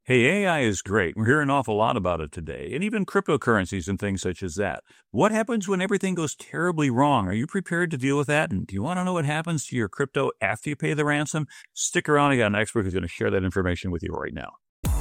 Hey, AI is great. We're hearing an awful lot about it today, and even cryptocurrencies and things such as that. What happens when everything goes terribly wrong? Are you prepared to deal with that? And do you want to know what happens to your crypto after you pay the ransom? Stick around. I got an expert who's going to share that information with you right now.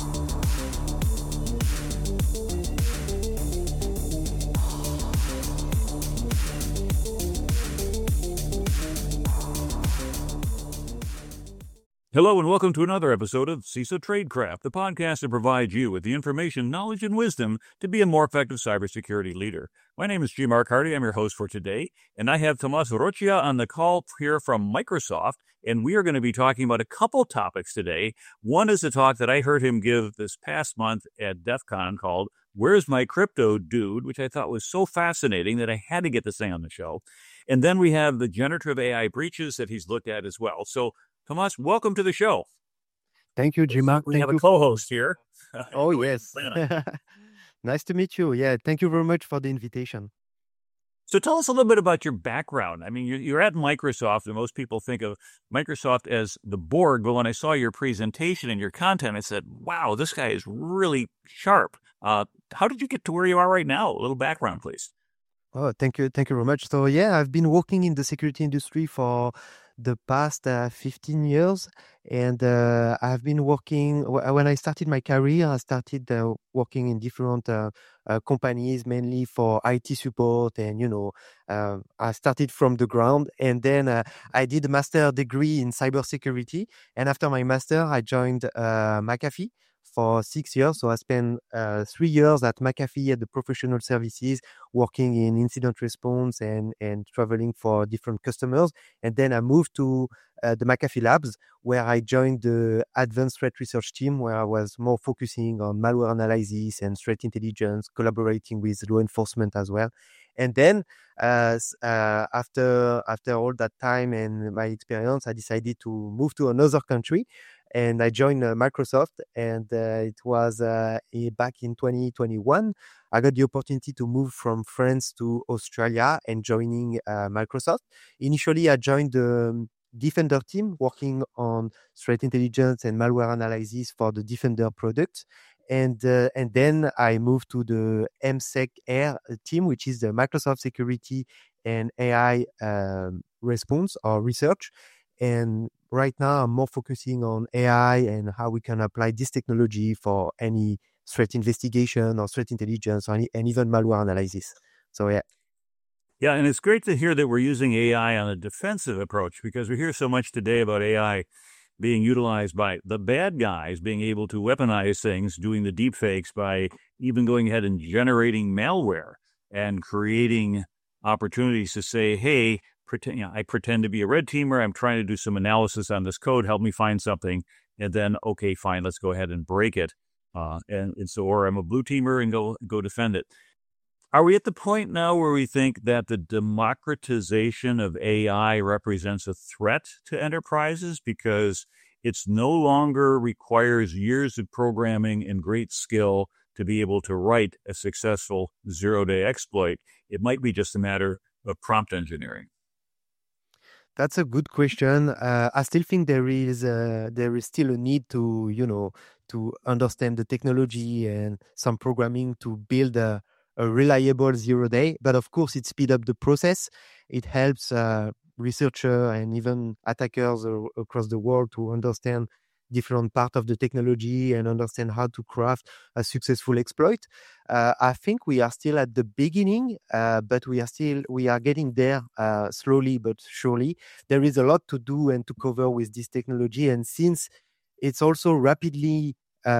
Hello and welcome to another episode of CISO Tradecraft, the podcast that provides you with the information, knowledge, and wisdom to be a more effective cybersecurity leader. My name is G. Mark Hardy. I'm your host for today, and I have Tomas Rocha on the call here from Microsoft, and we are going to be talking about a couple topics today. One is a talk that I heard him give this past month at DEF CON called Where's My Crypto Dude?, which I thought was so fascinating that I had to get this thing on the show. And then we have the generative AI breaches that he's looked at as well. So Tomas, welcome to the show. Thank you, G-Mark. We have a co-host here. Oh, yes. Nice to meet you. Yeah, thank you very much for the invitation. So tell us a little bit about your background. I mean, you're at Microsoft, and most people think of Microsoft as the board, but when I saw your presentation and your content, I said, wow, this guy is really sharp. How did you get to where you are right now? A little background, please. Oh, thank you. Thank you very much. So, yeah, I've been working in the security industry for the past 15 years. And I've been working, when I started my career, I started working in different companies, mainly for IT support. And, I started from the ground. And then I did a master degree in cybersecurity. And after my master, I joined McAfee for 6 years. So I spent 3 years at McAfee at the professional services, working in incident response and traveling for different customers. And then I moved to the McAfee Labs, where I joined the advanced threat research team, where I was more focusing on malware analysis and threat intelligence, collaborating with law enforcement as well. And then after all that time and my experience, I decided to move to another country. And I joined Microsoft, and it was back in 2021. I got the opportunity to move from France to Australia and joining Microsoft. Initially, I joined the Defender team, working on threat intelligence and malware analysis for the Defender product. And then I moved to the MSec Air team, which is the Microsoft Security and AI response or research. And right now, I'm more focusing on AI and how we can apply this technology for any threat investigation or threat intelligence and even malware analysis. So, yeah. Yeah, and it's great to hear that we're using AI on a defensive approach, because we hear so much today about AI being utilized by the bad guys, being able to weaponize things, doing the deep fakes by even going ahead and generating malware and creating opportunities to say, hey, I pretend to be a red teamer. I'm trying to do some analysis on this code. Help me find something. And then, okay, fine, let's go ahead and break it. Or I'm a blue teamer and go defend it. Are we at the point now where we think that the democratization of AI represents a threat to enterprises because it's no longer requires years of programming and great skill to be able to write a successful zero-day exploit? It might be just a matter of prompt engineering. That's a good question. I still think there is still a need to understand the technology and some programming to build a reliable zero-day. But of course, it speeds up the process. It helps researchers and even attackers across the world to understand different parts of the technology and understand how to craft a successful exploit. I think we are still at the beginning, but we are getting there slowly but surely. There is a lot to do and to cover with this technology, and since it's also rapidly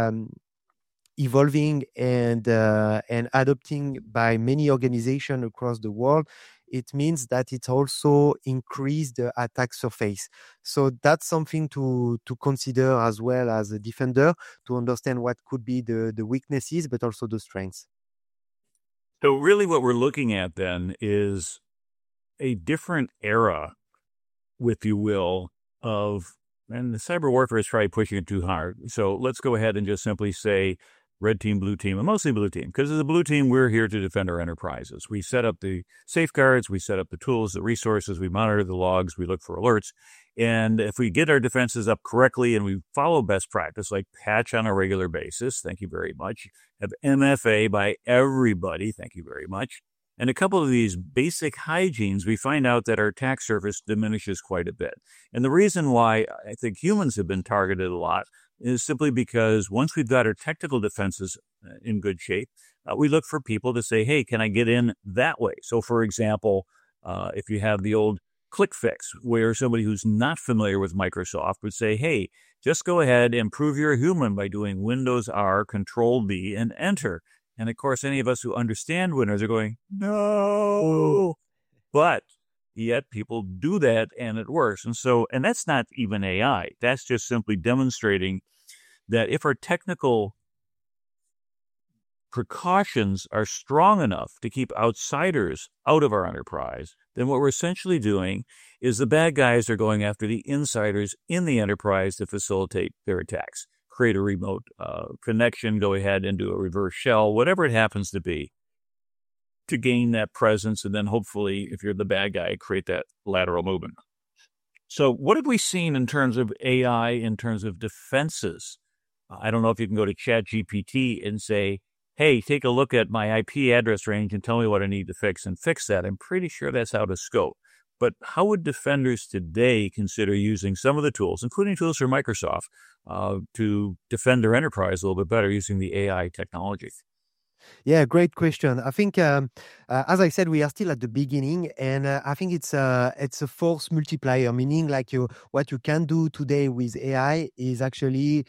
evolving and adopting by many organizations across the world, it means that it also increased the attack surface. So that's something to consider as well as a defender, to understand what could be the weaknesses, but also the strengths. So really what we're looking at then is a different era, if you will, and the cyber warfare is probably pushing it too hard. So let's go ahead and just simply say red team, blue team, and mostly blue team. Because as a blue team, we're here to defend our enterprises. We set up the safeguards, we set up the tools, the resources, we monitor the logs, we look for alerts. And if we get our defenses up correctly and we follow best practice, like patch on a regular basis, thank you very much, have MFA by everybody, thank you very much, and a couple of these basic hygienes, we find out that our attack surface diminishes quite a bit. And the reason why I think humans have been targeted a lot is simply because once we've got our technical defenses in good shape, we look for people to say, hey, can I get in that way? So, for example, if you have the old click fix, where somebody who's not familiar with Microsoft would say, hey, just go ahead and prove you're a human by doing Windows R, Control B, and Enter. And of course, any of us who understand Windows are going, no. But yet people do that and it works. And that's not even AI. That's just simply demonstrating that if our technical precautions are strong enough to keep outsiders out of our enterprise, then what we're essentially doing is the bad guys are going after the insiders in the enterprise to facilitate their attacks. Create a remote connection, go ahead and do a reverse shell, whatever it happens to be, to gain that presence, and then hopefully, if you're the bad guy, create that lateral movement. So what have we seen in terms of AI, in terms of defenses? I don't know if you can go to ChatGPT and say, hey, take a look at my IP address range and tell me what I need to fix and fix that. I'm pretty sure that's out of scope. But how would defenders today consider using some of the tools, including tools from Microsoft, to defend their enterprise a little bit better using the AI technology? Yeah, great question. I think, as I said, we are still at the beginning, and I think it's a force multiplier, meaning like what you can do today with AI is actually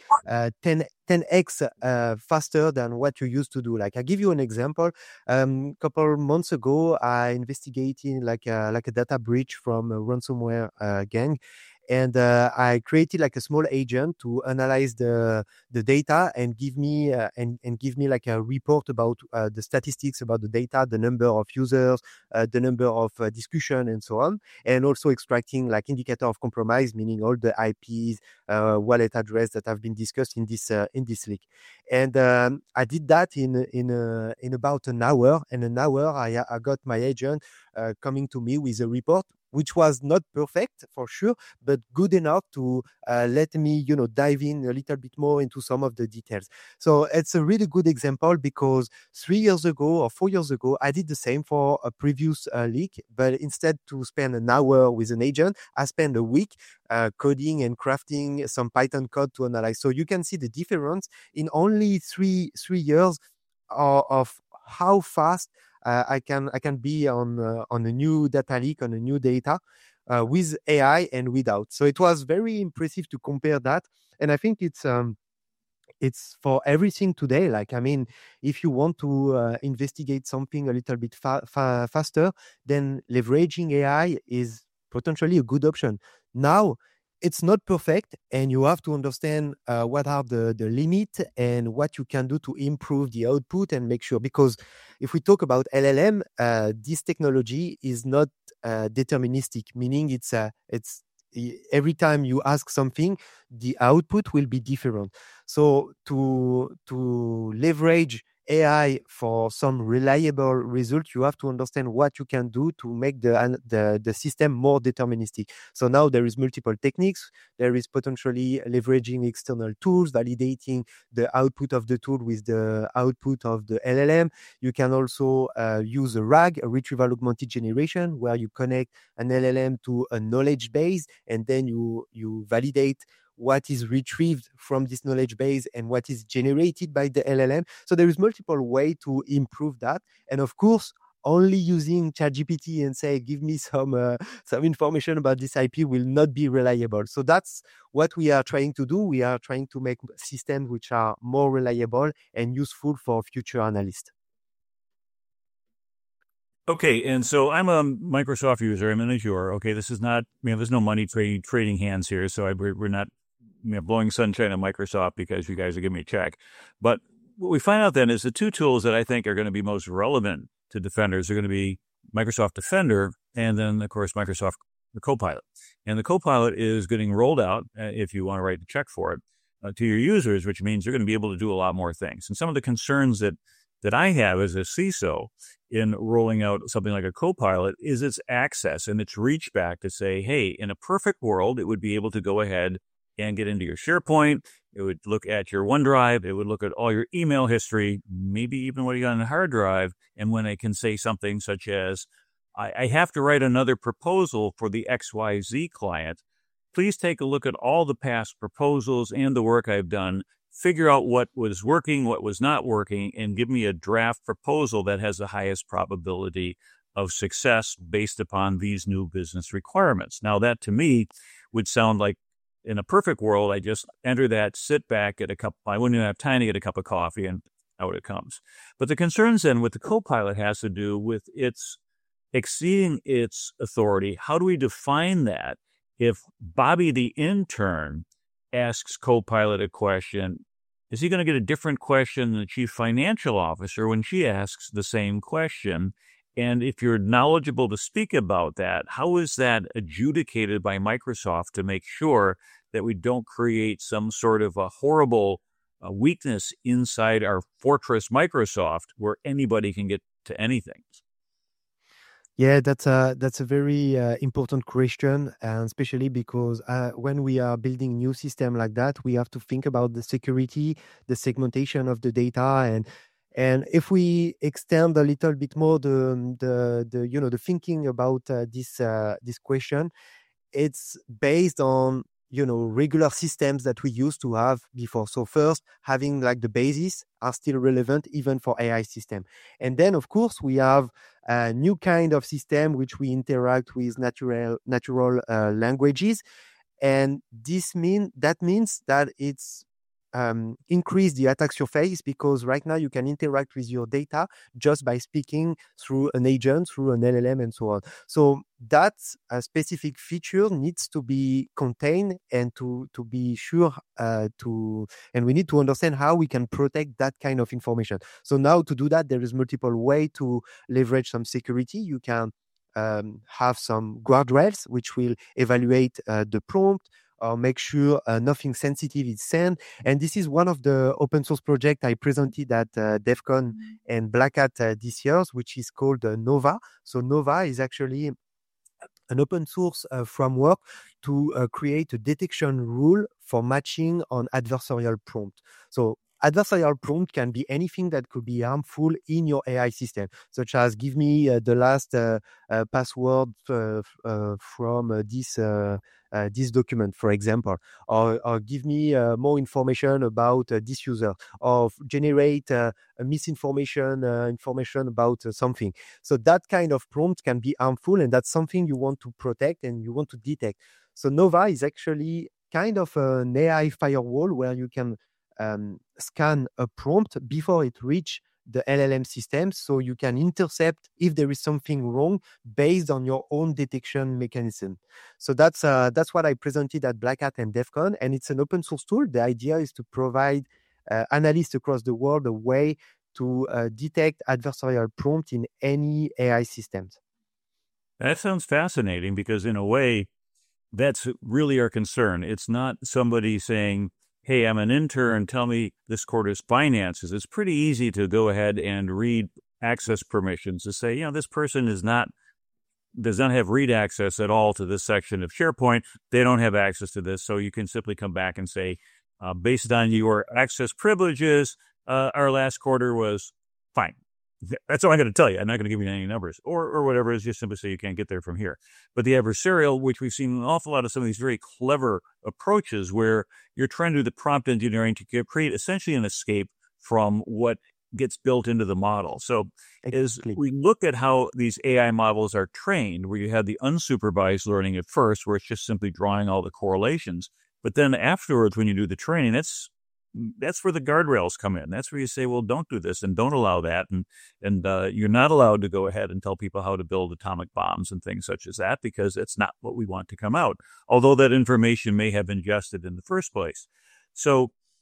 10x faster than what you used to do. Like, I give you an example. Couple months ago, I investigated like a data breach from a ransomware gang. And I created like a small agent to analyze the data and give me like a report about the statistics about the data, the number of users, the number of discussion, and so on, and also extracting like indicator of compromise, meaning all the IPs, wallet address that have been discussed in this leak. And I did that in about an hour. And an hour, I got my agent coming to me with a report, which was not perfect for sure, but good enough to let me, dive in a little bit more into some of the details. So it's a really good example because 3 years ago or 4 years ago, I did the same for a previous leak, but instead to spend an hour with an agent, I spent a week coding and crafting some Python code to analyze. So you can see the difference in only three years of how fast I can be on a new data leak, on a new data with AI and without. So it was very impressive to compare that, and I think it's for everything today. Like, I mean, if you want to investigate something a little bit faster, then leveraging AI is potentially a good option. Now, it's not perfect, and you have to understand what are the limits and what you can do to improve the output and make sure. Because if we talk about LLM, this technology is not deterministic, meaning it's every time you ask something, the output will be different. So to leverage AI for some reliable result, you have to understand what you can do to make the system more deterministic. So now there is multiple techniques. There is potentially leveraging external tools, validating the output of the tool with the output of the LLM. You can also use a RAG, a retrieval augmented generation, where you connect an LLM to a knowledge base, and then you validate what is retrieved from this knowledge base and what is generated by the LLM. So there is multiple ways to improve that. And of course, only using ChatGPT and say, give me some information about this IP will not be reliable. So that's what we are trying to do. We are trying to make systems which are more reliable and useful for future analysts. Okay, and so I'm a Microsoft user. I'm in Azure. Okay, this is not, there's no money trading hands here, so we're not blowing sunshine at Microsoft because you guys are giving me a check. But what we find out then is the two tools that I think are going to be most relevant to defenders are going to be Microsoft Defender and then, of course, Microsoft Copilot. And the Copilot is getting rolled out if you want to write the check for it. to your users, which means you're going to be able to do a lot more things. And some of the concerns that I have as a CISO in rolling out something like a Copilot is its access and its reach back to say, hey, in a perfect world, it would be able to go ahead and get into your SharePoint. It would look at your OneDrive. It would look at all your email history, maybe even what you got on the hard drive. And when I can say something such as, I have to write another proposal for the XYZ client, please take a look at all the past proposals and the work I've done, figure out what was working, what was not working, and give me a draft proposal that has the highest probability of success based upon these new business requirements. Now, that to me would sound like, in a perfect world, I just enter that, sit back, get a cup. I wouldn't even have time to get a cup of coffee, and out it comes. But the concerns then with the Copilot has to do with its exceeding its authority. How do we define that? If Bobby the intern asks Copilot a question, is he going to get a different question than the chief financial officer when she asks the same question? And if you're knowledgeable to speak about that, how is that adjudicated by Microsoft to make sure that we don't create some sort of a horrible weakness inside our fortress Microsoft where anybody can get to anything? Yeah, that's a very important question, and especially because when we are building new system like that, we have to think about the security, the segmentation of the data, and if we extend a little bit more the thinking about this question, it's based on regular systems that we used to have before. So first, having like the basis are still relevant even for AI system, and then of course we have a new kind of system which we interact with natural languages, and that means that it's increase the attack surface, because right now you can interact with your data just by speaking through an agent, through an LLM, and so on. So that specific feature needs to be contained and to be sure and we need to understand how we can protect that kind of information. So now to do that, there is multiple way to leverage some security. You can have some guardrails which will evaluate the prompt, or make sure nothing sensitive is sent. And this is one of the open source projects I presented at DEF CON and Black Hat this year, which is called Nova. So Nova is actually an open source framework to create a detection rule for matching on adversarial prompt. So adversarial prompt can be anything that could be harmful in your AI system, such as give me the last password from this document, for example, or give me more information about this user, or generate misinformation information about something. So that kind of prompt can be harmful, and that's something you want to protect and you want to detect. So Nova is actually kind of an AI firewall where you can scan a prompt before it reach the LLM system, so you can intercept if there is something wrong based on your own detection mechanism. So that's what I presented at Black Hat and DEF CON, and it's an open source tool. The idea is to provide analysts across the world a way to detect adversarial prompt in any AI systems. That sounds fascinating, because in a way, that's really our concern. It's not somebody saying, hey, I'm an intern, tell me this quarter's finances. It's pretty easy to go ahead and read access permissions to say, this person does not have read access at all to this section of SharePoint. They don't have access to this. So you can simply come back and say, based on your access privileges, our last quarter was fine. That's all I'm going to tell you. I'm not going to give you any numbers or whatever. It's just simply say you can't get there from here. But the adversarial, which we've seen an awful lot of some of these very clever approaches where you're trying to do the prompt engineering to create essentially an escape from what gets built into the model. So as we look at how these AI models are trained, where you have the unsupervised learning at first, where it's just simply drawing all the correlations. But then afterwards, when you do the training, that's where the guardrails come in. That's where you say, well, don't do this and don't allow that. And you're not allowed to go ahead and tell people how to build atomic bombs and things such as that, because it's not what we want to come out, although that information may have ingested in the first place. So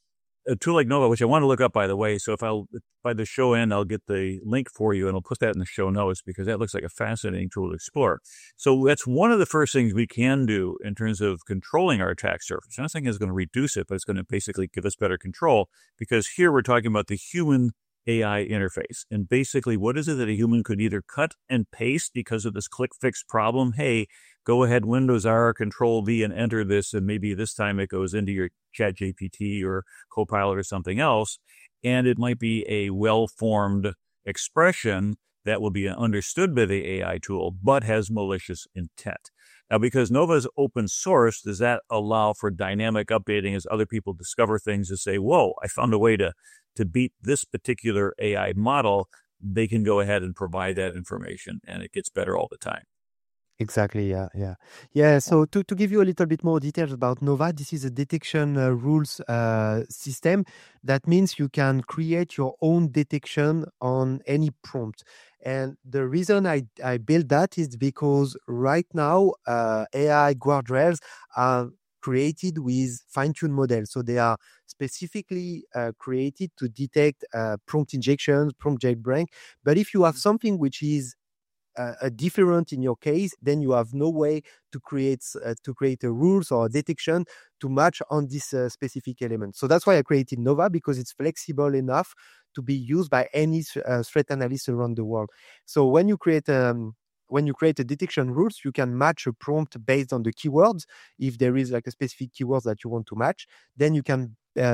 a tool like Nova, which I want to look up, by the way. So by the show end, I'll get the link for you and I'll put that in the show notes because that looks like a fascinating tool to explore. So that's one of the first things we can do in terms of controlling our attack surface. I'm not saying it's going to reduce it, but it's going to basically give us better control because here we're talking about the human AI interface. And basically, what is it that a human could either cut and paste because of this click fix problem? Hey, go ahead, Windows R, Control V, and enter this, and maybe this time it goes into your ChatGPT or Copilot or something else, and it might be a well-formed expression that will be understood by the AI tool, but has malicious intent. Now, because Nova is open source, does that allow for dynamic updating as other people discover things to say, whoa, I found a way to beat this particular AI model? They can go ahead and provide that information, and it gets better all the time. Exactly. Yeah. So to give you a little bit more details about Nova, this is a detection rules system. That means you can create your own detection on any prompt. And the reason I built that is because right now AI guardrails are created with fine-tuned models. So they are specifically created to detect prompt injections, prompt jailbreak. But if you have something which is a different in your case, then you have no way to create a rules or a detection to match on this specific element. So that's why I created Nova, because it's flexible enough to be used by any threat analyst around the world. So when you create a detection rules, you can match a prompt based on the keywords. If there is like a specific keywords that you want to match, then you can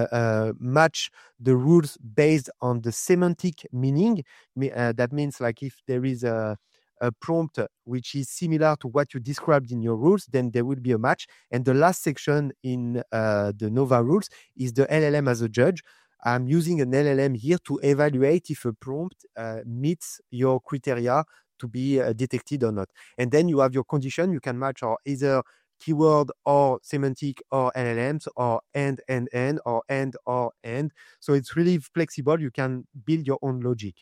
match the rules based on the semantic meaning. That means like if there is a prompt which is similar to what you described in your rules, then there will be a match. And the last section in the Nova rules is the LLM as a judge. I'm using an LLM here to evaluate if a prompt meets your criteria to be detected or not. And then you have your condition. You can match or either keyword or semantic or LLMs or and, or and, or and. So it's really flexible. You can build your own logic.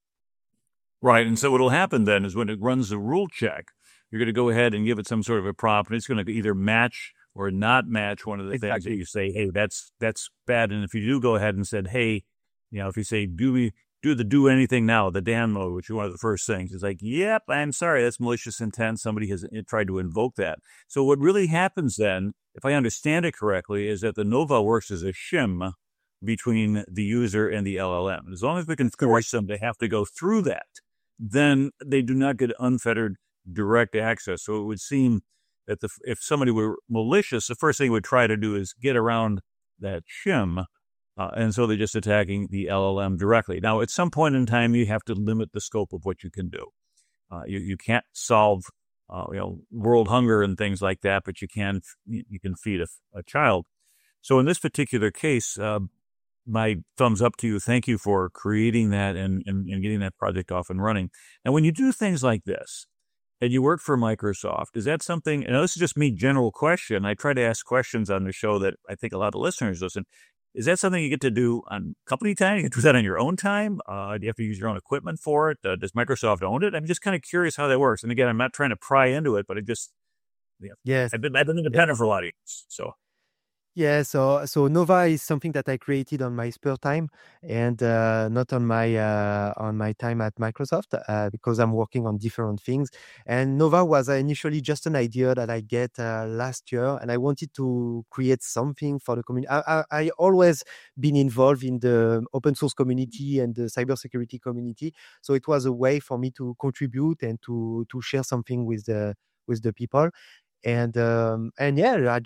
Right. And so what will happen then is when it runs the rule check, you're going to go ahead and give it some sort of a prompt, and it's going to either match or not match one of the things that you say, hey, that's bad. And if you do go ahead and said, hey, if you say, do anything now, the Dan mode, which is one of the first things, it's like, yep, I'm sorry, that's malicious intent. Somebody has tried to invoke that. So what really happens then, if I understand it correctly, is that the Nova works as a shim between the user and the LLM. As long as we can force them to have to go through that, then they do not get unfettered direct access. So it would seem that if somebody were malicious, the first thing would try to do is get around that shim, and so they're just attacking the LLM directly. Now, at some point in time, you have to limit the scope of what you can do. You can't solve world hunger and things like that, but you can feed a child. So in this particular case, my thumbs up to you. Thank you for creating that and getting that project off and running. And when you do things like this, and you work for Microsoft, is that something, and this is just me, general question, I try to ask questions on the show that I think a lot of listeners listen, is that something you get to do on company time? You can do that on your own time? Do you have to use your own equipment for it? Does Microsoft own it? I'm just kind of curious how that works. And again, I'm not trying to pry into it, but it just, yes, I've been independent for a lot of years, so. Yeah, so Nova is something that I created on my spare time and not on my time at Microsoft because I'm working on different things. And Nova was initially just an idea that I get last year, and I wanted to create something for the community. I always been involved in the open source community and the cybersecurity community, so it was a way for me to contribute and to share something with the people. And yeah,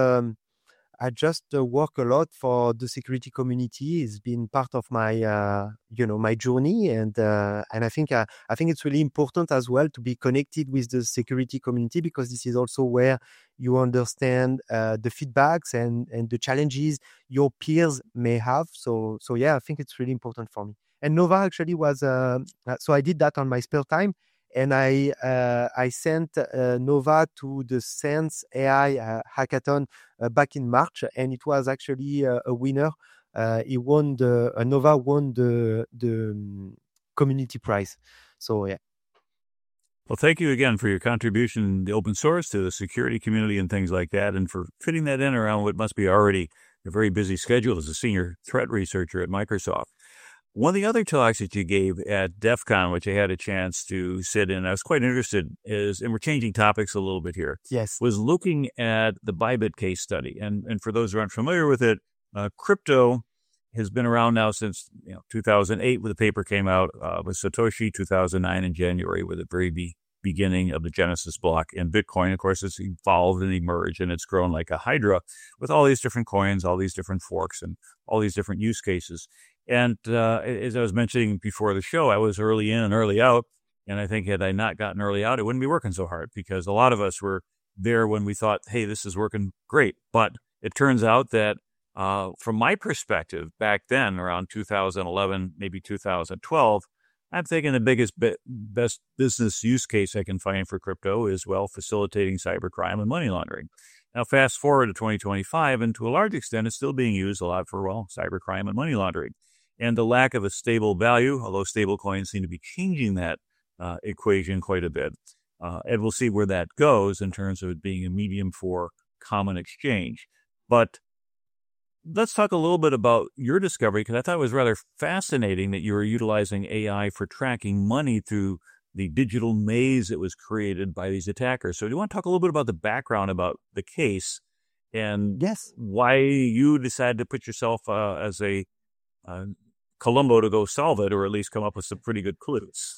I just work a lot for the security community. It's been part of my, my journey, and I think it's really important as well to be connected with the security community because this is also where you understand the feedbacks and the challenges your peers may have. So yeah, I think it's really important for me. And Nova actually was so I did that on my spare time. And I sent Nova to the Sense AI hackathon back in March, and it was actually a winner. Nova won the community prize. So yeah. Well, thank you again for your contribution in the open source to the security community and things like that, and for fitting that in around what must be already a very busy schedule as a senior threat researcher at Microsoft. One of the other talks that you gave at DEF CON, which I had a chance to sit in, I was quite interested, and we're changing topics a little bit here, Yes. was looking at the Bybit case study. And for those who aren't familiar with it, crypto has been around now since 2008, when the paper came out with Satoshi, 2009 in January, with the very beginning of the Genesis block. And Bitcoin, of course, has evolved and emerged, and it's grown like a hydra with all these different coins, all these different forks, and all these different use cases. And as I was mentioning before the show, I was early in and early out. And I think had I not gotten early out, it wouldn't be working so hard, because a lot of us were there when we thought, hey, this is working great. But it turns out that from my perspective, back then, around 2011, maybe 2012, I'm thinking the best business use case I can find for crypto is, well, facilitating cybercrime and money laundering. Now, fast forward to 2025, and to a large extent, it's still being used a lot for, well, cybercrime and money laundering. And the lack of a stable value, although stable coins seem to be changing that equation quite a bit. And we'll see where that goes in terms of it being a medium for common exchange. But let's talk a little bit about your discovery, because I thought it was rather fascinating that you were utilizing AI for tracking money through the digital maze that was created by these attackers. So do you want to talk a little bit about the background about the case and Yes. why you decided to put yourself as a Columbo to go solve it, or at least come up with some pretty good clues?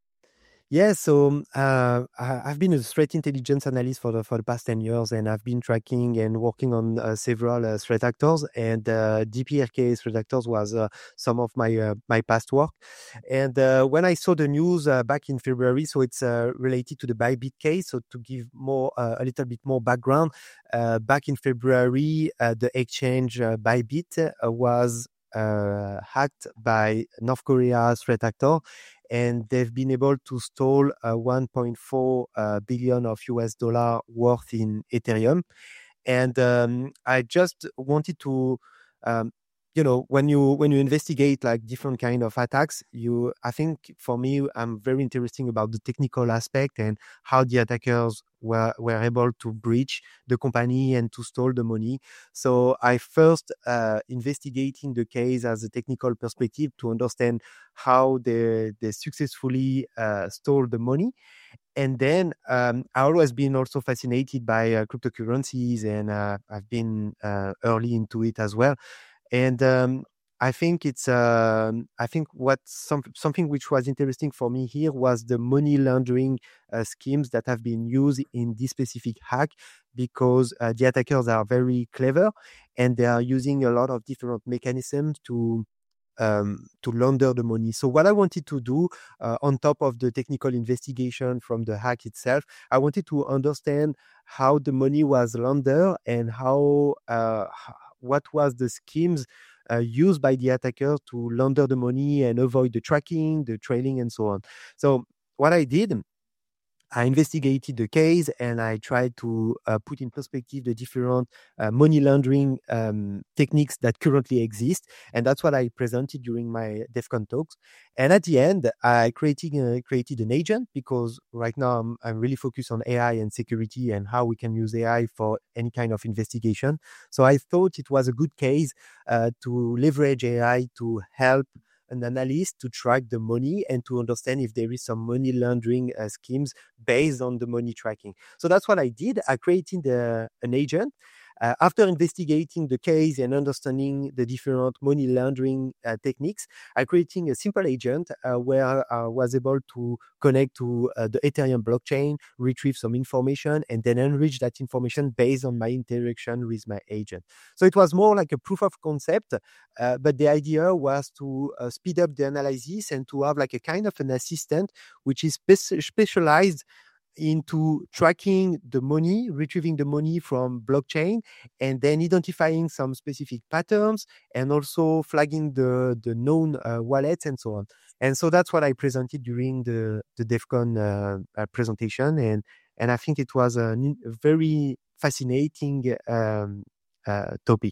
Yeah, so I've been a threat intelligence analyst for the past 10 years, and I've been tracking and working on several threat actors, and DPRK threat actors was some of my past work. And when I saw the news back in February, so it's related to the Bybit case. So to give a little bit more background, back in February, the exchange Bybit was hacked by North Korea threat actor, and they've been able to stole 1.4 billion of US dollar worth in Ethereum. And I just wanted to, when you investigate like different kind of attacks, I think for me, I'm very interested about the technical aspect and how the attackers were able to breach the company and to steal the money. So I first investigating the case as a technical perspective to understand how they successfully stole the money. And then I always been also fascinated by cryptocurrencies, and I've been early into it as well. And I think something which was interesting for me here was the money laundering schemes that have been used in this specific hack, because the attackers are very clever, and they are using a lot of different mechanisms to launder the money. So what I wanted to do on top of the technical investigation from the hack itself, I wanted to understand how the money was laundered and what was the schemes used by the attacker to launder the money and avoid the tracking, the trailing, and so on. So what I did, I investigated the case, and I tried to put in perspective the different money laundering techniques that currently exist. And that's what I presented during my DEF CON talks. And at the end, I created an agent, because right now I'm really focused on AI and security and how we can use AI for any kind of investigation. So I thought it was a good case to leverage AI to help an analyst to track the money and to understand if there is some money laundering schemes based on the money tracking. So that's what I did. I created an agent. After investigating the case and understanding the different money laundering techniques, I created a simple agent where I was able to connect to the Ethereum blockchain, retrieve some information, and then enrich that information based on my interaction with my agent. So it was more like a proof of concept, but the idea was to speed up the analysis and to have like a kind of an assistant which is specialized into tracking the money, retrieving the money from blockchain, and then identifying some specific patterns, and also flagging the known wallets and so on. And so that's what I presented during the DEF CON presentation, and I think it was a very fascinating topic.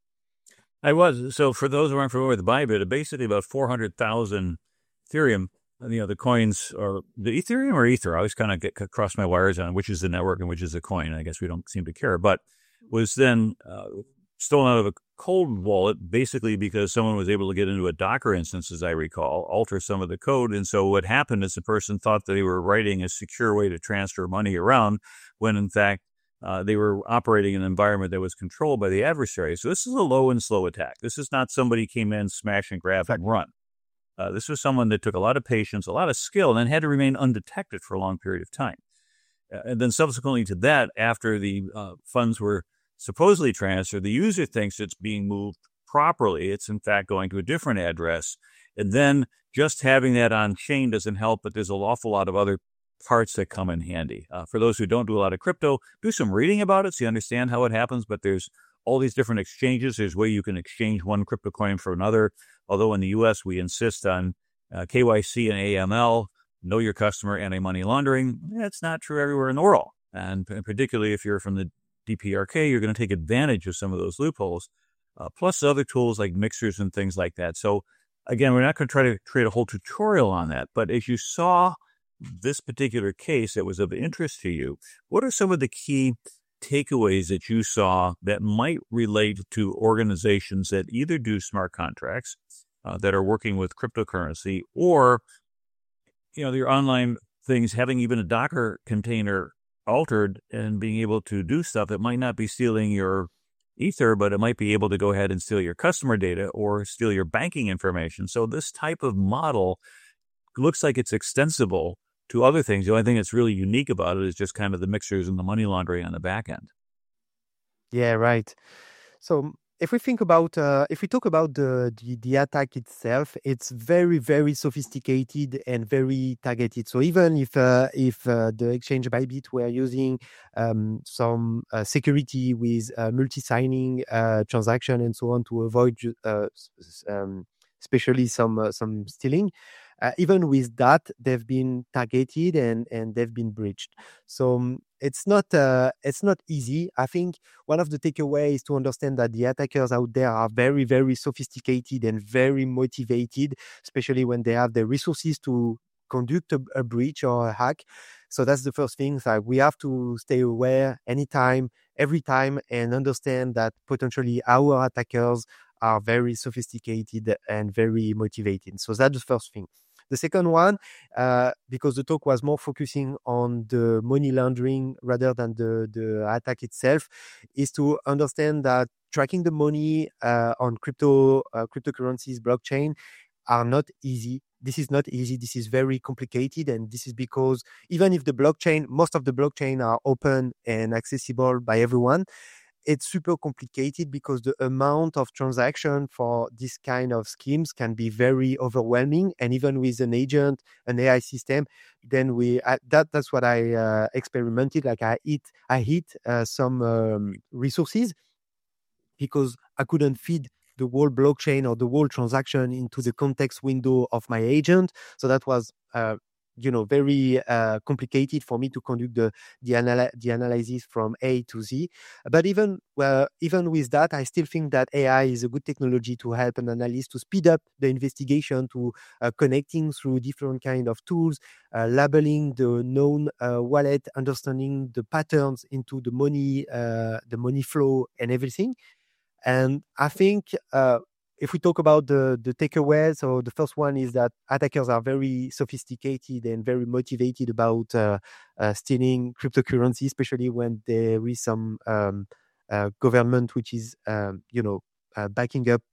I was. So for those who aren't familiar with Bybit, basically about 400,000 Ethereum. The coins are the Ethereum or Ether. I always kind of get cross my wires on which is the network and which is the coin. I guess we don't seem to care, but was then stolen out of a cold wallet, basically because someone was able to get into a Docker instance, as I recall, alter some of the code. And so what happened is the person thought that they were writing a secure way to transfer money around when in fact they were operating in an environment that was controlled by the adversary. So this is a low and slow attack. This is not somebody came in, smash and grab and run. This was someone that took a lot of patience, a lot of skill, and then had to remain undetected for a long period of time. And then subsequently to that, after the funds were supposedly transferred, the user thinks it's being moved properly. It's in fact going to a different address. And then just having that on chain doesn't help, but there's an awful lot of other parts that come in handy. For those who don't do a lot of crypto, do some reading about it so you understand how it happens, but there's all these different exchanges. There's a way you can exchange one crypto coin for another. Although in the U.S., we insist on KYC and AML, know your customer, anti-money laundering. That's not true everywhere in the world. And particularly if you're from the DPRK, you're going to take advantage of some of those loopholes, plus other tools like mixers and things like that. So again, we're not going to try to create a whole tutorial on that. But as you saw this particular case that was of interest to you, what are some of the key takeaways that you saw that might relate to organizations that either do smart contracts, that are working with cryptocurrency, or your online things having even a Docker container altered and being able to do stuff that might not be stealing your Ether, but it might be able to go ahead and steal your customer data or steal your banking information. So this type of model looks like it's extensible to other things. The only thing that's really unique about it is just kind of the mixers and the money laundering on the back end. Yeah, right. So if we think about, if we talk about the attack itself, it's very, very sophisticated and very targeted. So even if the exchange Bybit were using some security with multi-signing transaction and so on to avoid especially some stealing, even with that, they've been targeted and they've been breached. So it's not easy. I think one of the takeaways is to understand that the attackers out there are very, very sophisticated and very motivated, especially when they have the resources to conduct a breach or a hack. So that's the first thing. Like we have to stay aware anytime, every time, and understand that potentially our attackers are very sophisticated and very motivated. So that's the first thing. The second one, because the talk was more focusing on the money laundering rather than the attack itself, is to understand that tracking the money on cryptocurrencies, blockchain, are not easy. This is not easy. This is very complicated. And this is because even if most of the blockchain are open and accessible by everyone, it's super complicated because the amount of transaction for this kind of schemes can be very overwhelming. And even with an agent, an AI system, then that's what I experimented. Like I hit some resources because I couldn't feed the whole blockchain or the whole transaction into the context window of my agent. So that was very complicated for me to conduct the analysis from A to Z. But even with that, I still think that AI is a good technology to help an analyst to speed up the investigation, to connecting through different kind of tools, labeling the known wallet, understanding the patterns into the money flow and everything. And I think if we talk about the takeaways, so the first one is that attackers are very sophisticated and very motivated about stealing cryptocurrency, especially when there is some government which is backing up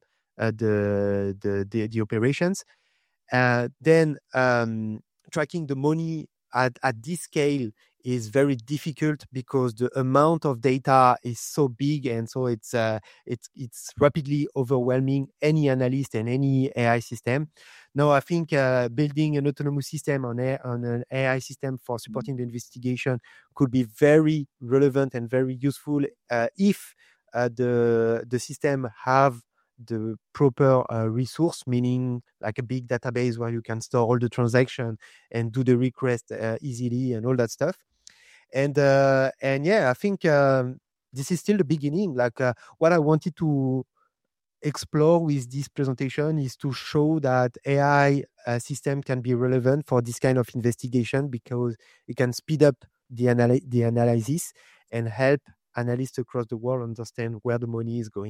the operations. Then tracking the money at this scale is very difficult because the amount of data is so big, and so it's rapidly overwhelming any analyst and any AI system. Now, I think building an autonomous system on an AI system for supporting the investigation could be very relevant and very useful if the system have the proper resource, meaning like a big database where you can store all the transaction and do the request easily and all that stuff. And yeah, I think this is still the beginning. Like what I wanted to explore with this presentation is to show that AI system can be relevant for this kind of investigation because it can speed up the analysis and help analysts across the world understand where the money is going.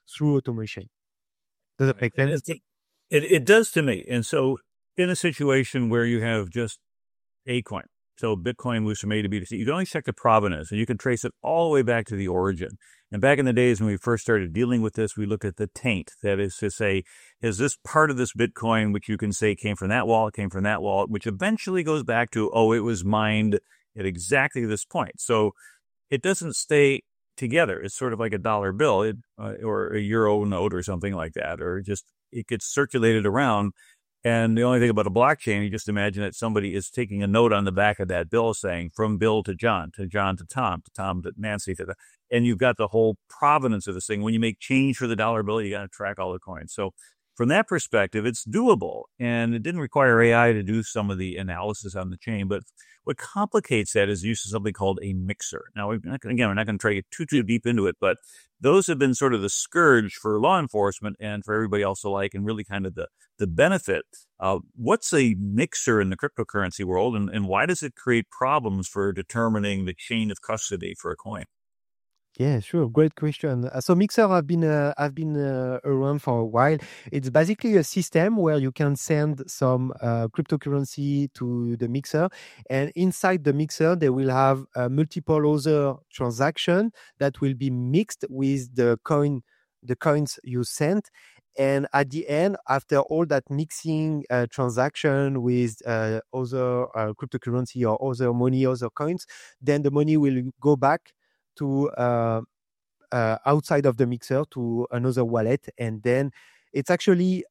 through automation. Does that make sense? It does to me. And so in a situation where you have just a coin, so Bitcoin moves from A to B to C, you can only check the provenance, and you can trace it all the way back to the origin. And back in the days when we first started dealing with this, we look at the taint. That is to say, is this part of this Bitcoin, which you can say came from that wallet, which eventually goes back to, it was mined at exactly this point. So it doesn't stay together. It's sort of like a dollar bill or a euro note or something like that, or just it gets circulated around. And the only thing about a blockchain, you just imagine that somebody is taking a note on the back of that bill saying from Bill to John to Tom to Nancy and you've got the whole provenance of this thing. When you make change for the dollar bill, you got to track all the coins. So from that perspective, it's doable, and it didn't require AI to do some of the analysis on the chain. But what complicates that is the use of something called a mixer. Now, we're not going to try to get too deep into it, but those have been sort of the scourge for law enforcement and for everybody else alike, and really kind of the benefit. What's a mixer in the cryptocurrency world, and why does it create problems for determining the chain of custody for a coin? Yeah, sure. Great question. So Mixer have been around for a while. It's basically a system where you can send some cryptocurrency to the Mixer, and inside the Mixer they will have multiple other transactions that will be mixed with the coins you sent. And at the end, after all that mixing transaction with other cryptocurrency or other money, other coins, then the money will go back to outside of the Mixer to another wallet, and then it's actually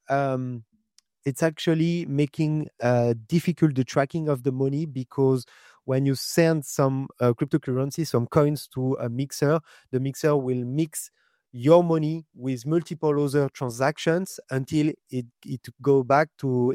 making difficult the tracking of the money, because when you send some cryptocurrency, some coins to a Mixer, the Mixer will mix your money with multiple other transactions until it goes back to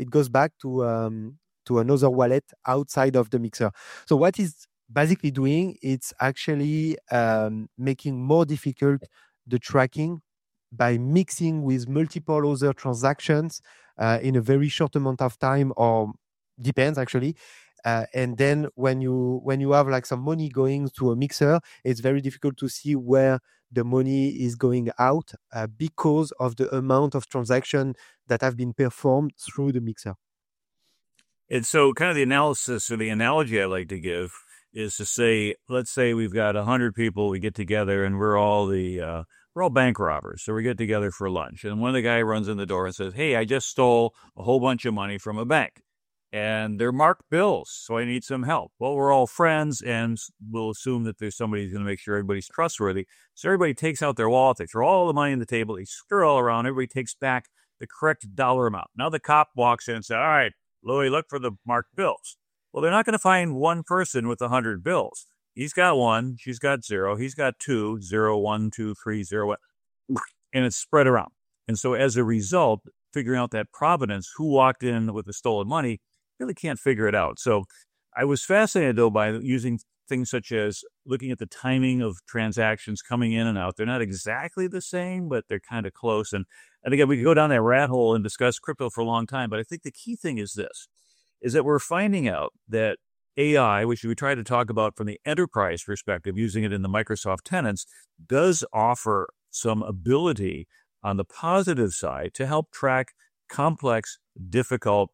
another wallet outside of the Mixer. So what is basically doing, it's actually making more difficult the tracking by mixing with multiple other transactions in a very short amount of time, or depends actually. And then when you have like some money going to a Mixer, it's very difficult to see where the money is going out because of the amount of transactions that have been performed through the Mixer. And so kind of the analysis or the analogy I like to give is to say, let's say we've got 100 people, we get together, and we're all bank robbers. So we get together for lunch, and one of the guy runs in the door and says, "Hey, I just stole a whole bunch of money from a bank, and they're marked bills, so I need some help." Well, we're all friends, and we'll assume that there's somebody who's going to make sure everybody's trustworthy. So everybody takes out their wallet, they throw all the money on the table, they stir all around, everybody takes back the correct dollar amount. Now the cop walks in and says, "All right, Louis, look for the marked bills." Well, they're not going to find one person with 100 bills. He's got 1, she's got 0, he's got 2, 0, 1, 2, 3, 0, 1, and it's spread around. And so as a result, figuring out that provenance, who walked in with the stolen money, really can't figure it out. So I was fascinated, though, by using things such as looking at the timing of transactions coming in and out. They're not exactly the same, but they're kind of close. And again, we could go down that rat hole and discuss crypto for a long time, but I think the key thing is this, is that we're finding out that AI, which we try to talk about from the enterprise perspective, using it in the Microsoft tenants, does offer some ability on the positive side to help track complex, difficult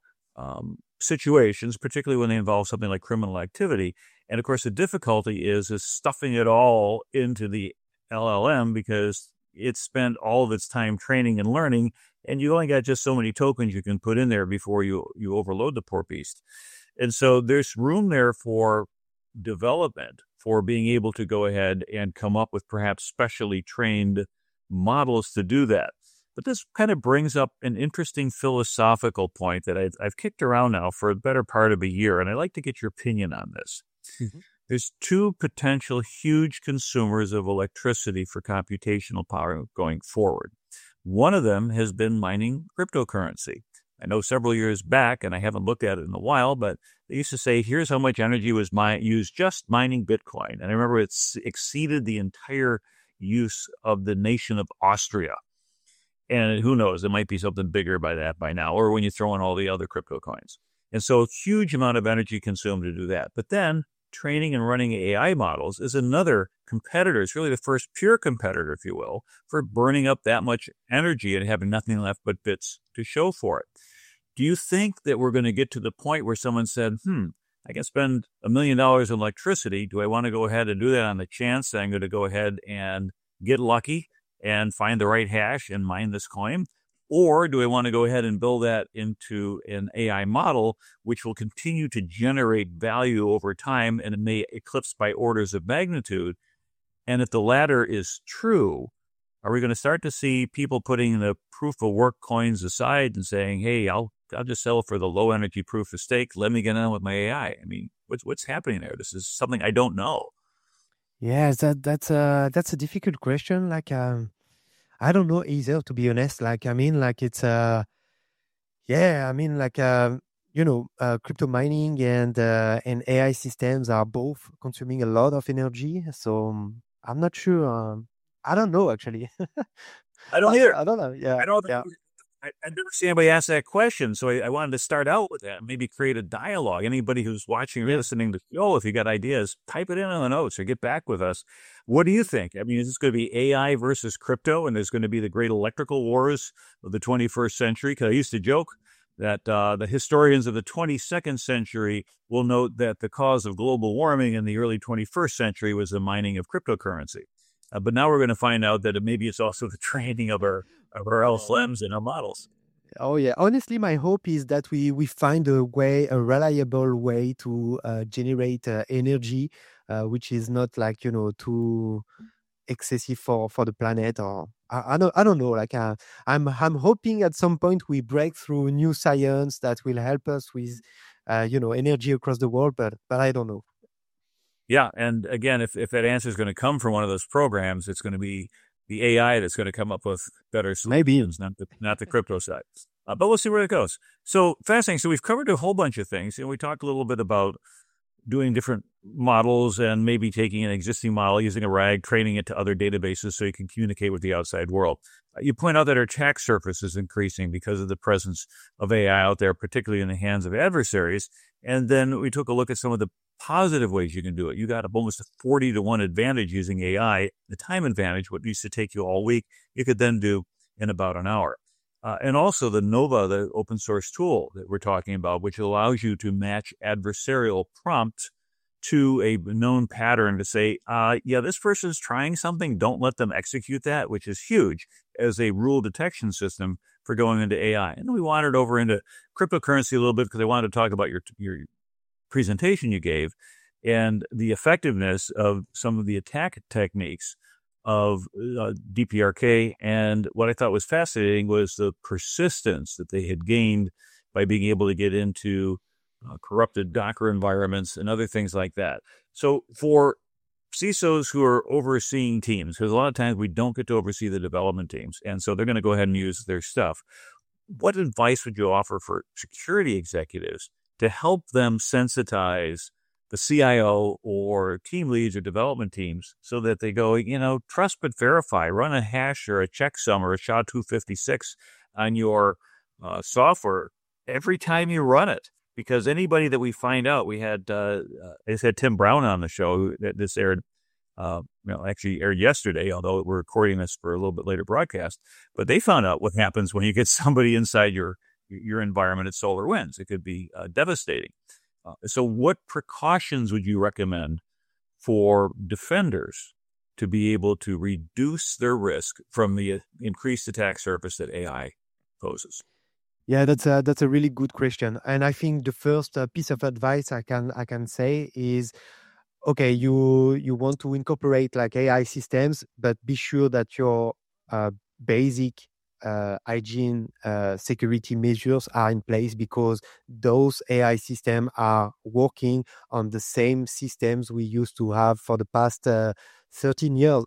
situations, particularly when they involve something like criminal activity. And of course, the difficulty is stuffing it all into the LLM, because it's spent all of its time training and learning, and you only got just so many tokens you can put in there before you overload the poor beast. And so there's room there for development, for being able to go ahead and come up with perhaps specially trained models to do that. But this kind of brings up an interesting philosophical point that I've kicked around now for a better part of a year, and I'd like to get your opinion on this. Mm-hmm. There's 2 potential huge consumers of electricity for computational power going forward. One of them has been mining cryptocurrency. I know several years back, and I haven't looked at it in a while, but they used to say, here's how much energy was used just mining Bitcoin. And I remember it exceeded the entire use of the nation of Austria. And who knows, it might be something bigger by now, or when you throw in all the other crypto coins. And so a huge amount of energy consumed to do that. But then training and running AI models is another competitor. It's really the first pure competitor, if you will, for burning up that much energy and having nothing left but bits to show for it. Do you think that we're going to get to the point where someone said, I can spend $1 million in electricity. Do I want to go ahead and do that on the chance that I'm going to go ahead and get lucky and find the right hash and mine this coin? Or do I want to go ahead and build that into an AI model, which will continue to generate value over time, and it may eclipse by orders of magnitude? And if the latter is true, are we going to start to see people putting the proof of work coins aside and saying, hey, I'll just sell for the low energy proof of stake. Let me get on with my AI. I mean, what's happening there? This is something I don't know. Yeah, that's a difficult question. Like, I don't know either, to be honest. Like, I mean, like it's yeah, I mean, like crypto mining and AI systems are both consuming a lot of energy. So I'm not sure. I don't know actually. I don't either. I don't know. Yeah, I don't. yeah. I've never seen anybody ask that question, so I wanted to start out with that. Maybe create a dialogue. Anybody who's watching or listening to the show, if you got ideas, type it in the notes or get back with us. What do you think? I mean, is this going to be AI versus crypto, and there's going to be the great electrical wars of the 21st century? Because I used to joke that the historians of the 22nd century will note that the cause of global warming in the early 21st century was the mining of cryptocurrency. But now we're going to find out that maybe it's also the training of our LLMs and our models. Oh yeah. Honestly, my hope is that we find a reliable way to generate energy, which is not like too excessive for the planet. Or I don't know. Like I'm hoping at some point we break through new science that will help us with energy across the world. But I don't know. Yeah, and again, if that answer is going to come from one of those programs, it's going to be the AI that's going to come up with better solutions, not the crypto side. But we'll see where it goes. So fascinating. So we've covered a whole bunch of things. We talked a little bit about doing different models and maybe taking an existing model, using a RAG, training it to other databases so you can communicate with the outside world. You point out that our attack surface is increasing because of the presence of AI out there, particularly in the hands of adversaries. And then we took a look at some of the positive ways you can do it. You got almost a 40-to-1 advantage using AI. The time advantage, what used to take you all week, you could then do in about an hour. And also the Nova, the open source tool that we're talking about, which allows you to match adversarial prompts to a known pattern to say, this person's trying something. Don't let them execute that, which is huge as a rule detection system for going into AI. And then we wandered over into cryptocurrency a little bit because I wanted to talk about your presentation you gave and the effectiveness of some of the attack techniques of DPRK. And what I thought was fascinating was the persistence that they had gained by being able to get into corrupted Docker environments and other things like that. So for CISOs who are overseeing teams, because a lot of times we don't get to oversee the development teams, and so they're going to go ahead and use their stuff. What advice would you offer for security executives to help them sensitize the CIO or team leads or development teams so that they go, trust but verify, run a hash or a checksum or a SHA-256 on your software every time you run it? Because anybody that we find out, we had Tim Brown on the show. This aired, actually aired yesterday, although we're recording this for a little bit later broadcast. But they found out what happens when you get somebody inside your environment at SolarWinds. It could be devastating. So what precautions would you recommend for defenders to be able to reduce their risk from the increased attack surface that AI poses? Yeah, that's a really good question. And I think the first piece of advice I can say is, okay, you want to incorporate like AI systems, but be sure that your basic hygiene security measures are in place, because those AI systems are working on the same systems we used to have for the past 30 years.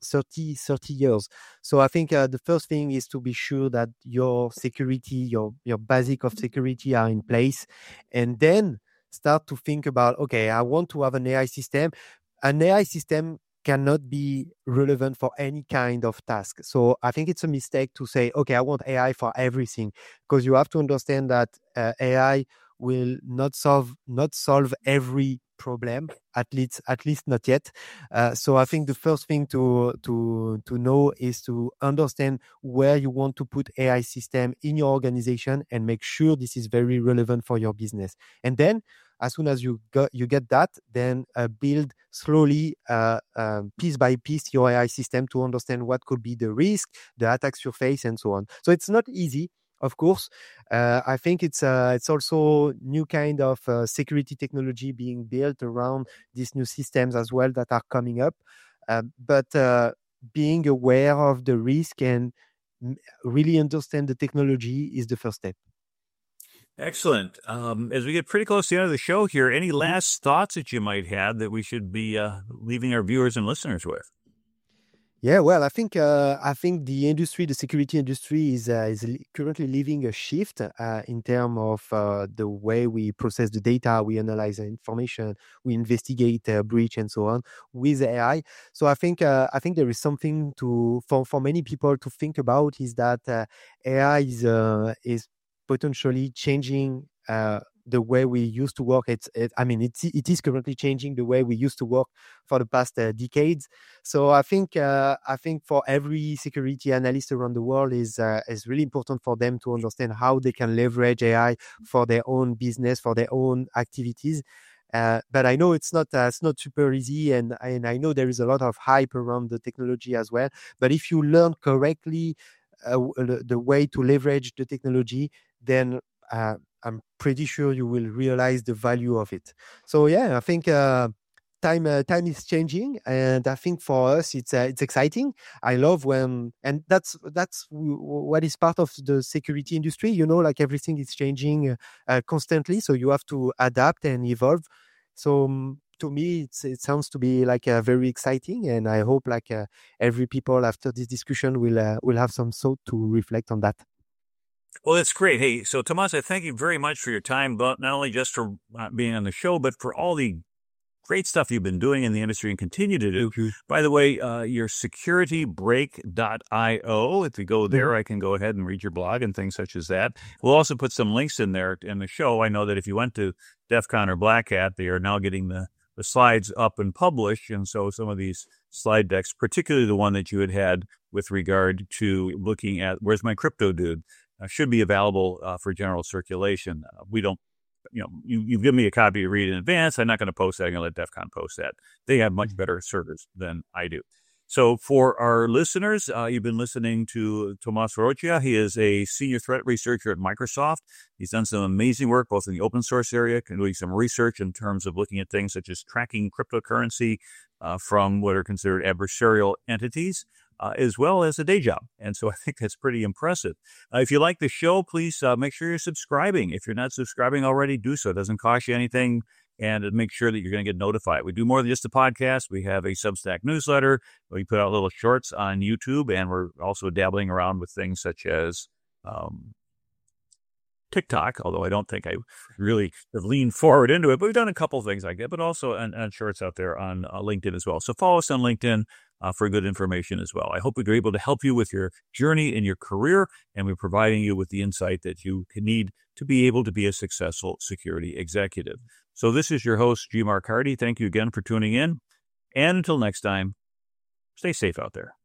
So I think the first thing is to be sure that your security, your basic of security are in place, and then start to think about, okay, I want to have an AI system. An AI system cannot be relevant for any kind of task. So I think it's a mistake to say, okay, I want AI for everything, because you have to understand that AI will not solve every problem, at least not yet. So I think the first thing to know is to understand where you want to put AI system in your organization and make sure this is very relevant for your business. And then as soon as you get that, then build slowly, piece by piece, your AI system to understand what could be the risk, the attacks you face, and so on. So it's not easy, of course. I think it's also new kind of security technology being built around these new systems as well that are coming up. But being aware of the risk and really understand the technology is the first step. Excellent. As we get pretty close to the end of the show here, any last thoughts that you might have that we should be leaving our viewers and listeners with? Yeah, well, I think the industry, the security industry, is currently living a shift in terms of the way we process the data, we analyze the information, we investigate breach, and so on with AI. So I think there is something for many people to think about, is that AI is potentially changing the way we used to work. It is currently changing the way we used to work for the past decades. So I think for every security analyst around the world is really important for them to understand how they can leverage AI for their own business, for their own activities. But I know it's not super easy, and I know there is a lot of hype around the technology as well. But if you learn correctly the way to leverage the technology, then I'm pretty sure you will realize the value of it. So yeah, I think time is changing, and I think for us it's exciting. I love and that's what is part of the security industry. Like everything is changing constantly, so you have to adapt and evolve. So to me, it sounds to be like very exciting, and I hope every people after this discussion will have some thought to reflect on that. Well, that's great. Hey, so Tomas, I thank you very much for your time, but not only just for being on the show, but for all the great stuff you've been doing in the industry and continue to do. Mm-hmm. By the way, your securitybreak.io, if you go there, I can go ahead and read your blog and things such as that. We'll also put some links in there in the show. I know that if you went to DEF CON or Black Hat, they are now getting the slides up and published. And so some of these slide decks, particularly the one that you had with regard to looking at where's my crypto dude, should be available for general circulation. We don't, you've given me a copy to read in advance. I'm not going to post that. I'm going to let DEF CON post that. They have much better servers than I do. So for our listeners, you've been listening to Tomas Verrocchia. He is a senior threat researcher at Microsoft. He's done some amazing work, both in the open source area, doing some research in terms of looking at things such as tracking cryptocurrency from what are considered adversarial entities, as well as a day job. And so I think that's pretty impressive. If you like the show, please make sure you're subscribing. If you're not subscribing already, do so. It doesn't cost you anything, and make sure that you're going to get notified. We do more than just a podcast. We have a Substack newsletter. We put out little shorts on YouTube, and we're also dabbling around with things such as TikTok, although I don't think I really have leaned forward into it, but we've done a couple of things like that, but also on shorts out there on LinkedIn as well. So follow us on LinkedIn for good information as well. I hope we're able to help you with your journey in your career, and we're providing you with the insight that you need to be able to be a successful security executive. So this is your host, G. Mark Hardy. Thank you again for tuning in. And until next time, stay safe out there.